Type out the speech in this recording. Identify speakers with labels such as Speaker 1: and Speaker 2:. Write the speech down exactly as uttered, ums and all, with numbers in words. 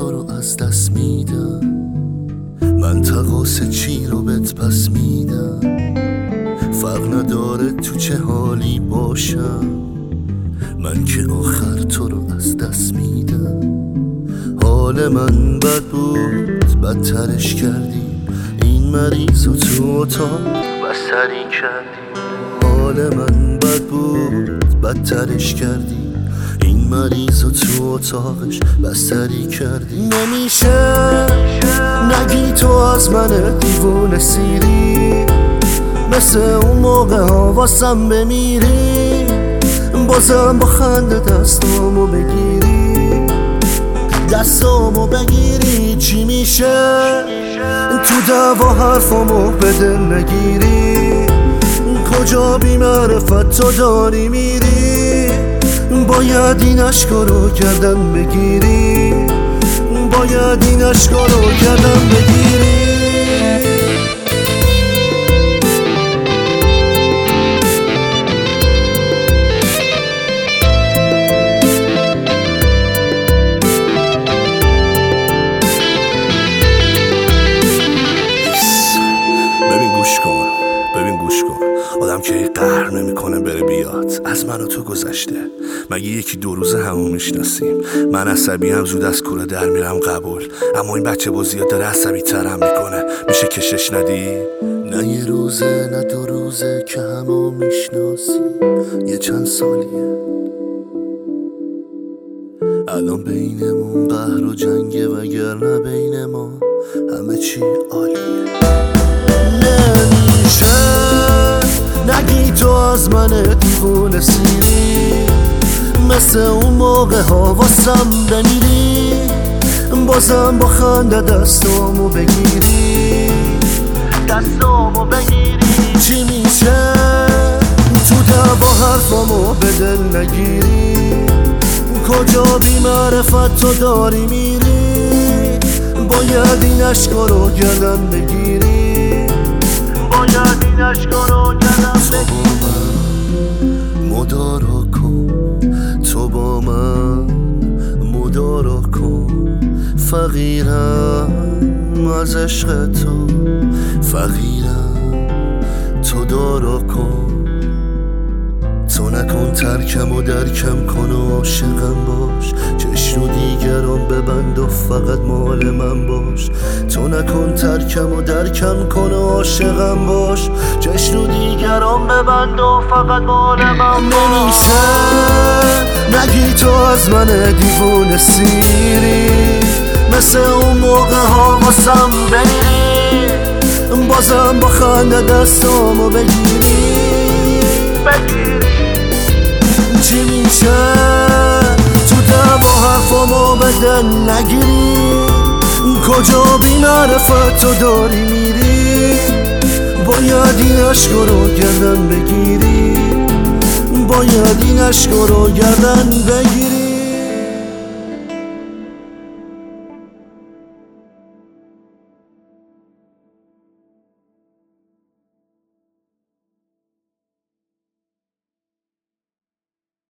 Speaker 1: تو رو از دست میدم، من تقاص چی رو بهت پس میدم. فرق نداره تو چه حالی باشم، من که آخر تو رو از دست میدم. حال من بد بود بدترش کردی، این مریض و تو اتاق بستری کردی. حال من بد بود بدترش کردی، این مریض و تو اتاقش بستری کردی. نمیشه نگی تو از من دیوونه سیری، مثل اون موقع ها واسم بمیری. بازم با خنده دستامو بگیری، دستامو بگیری. چی میشه تو دعوا حرفامو به دل نگیری؟ کجا بی معرفت تو داری میری؟ باید این عشقا رو گردن بگیری، باید این عشقا رو گردن بگیری. آدم که قهر نمیکنه بره بیاد، از من و تو گذشته مگه یکی دو روزه همو میشناسیم. من عصبی هم زود از کوره در میرم قبول، اما این بچه بازیات داره عصبی ترم میکنه. میشه کشش ندی؟ نه یه روزه نه دو روزه که همو میشناسیم، یه چند سالیه الان بینمون قهر و جنگه، وگرنه بین ما همه چی عالیه. نمیشه نگی تو از من دیوونه سیری، مثل اون موقع ها واسم بمیری. بازم با خنده دستامو بگیری، دستامو بگیری. چی میشه تو دعوا حرفامو به دل نگیری؟ کجا بی معرفت تو داری میری؟ باید این عشقا رو گردن بگیری، باید این عشقا رو گردن بگیری. مدارا کن تو با من، مدارا کن. فقیرم از عشق تو، فقیرم تو دارا کن. تو نکن ترکم و درکم کن و عاشقم باش، چشم رو دیگران ببند و فقط مال من باش. تو نکن ترکم و درکم کن و عاشقم باش، چشم رو دیگران ببند و فقط مال من باش. نمیشه نگی تو از من دیوونه سیری، مثل اون موقع ها واسم بمیری. بازم با خنده دستامو بگیری، بگیری. چی میشه تو دعوا حرفامو به دل نگیری؟ کجا بی معرفت تو داری میری؟ باید این عشقا رو گردن بگیری، باید این عشقا رو گردن بگیری.